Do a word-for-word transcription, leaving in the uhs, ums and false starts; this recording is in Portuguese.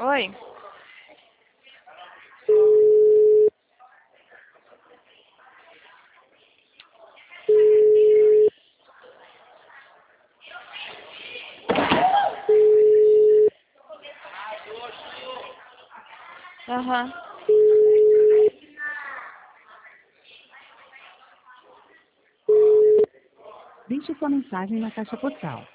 Oi. Aham. Deixe sua mensagem na caixa postal.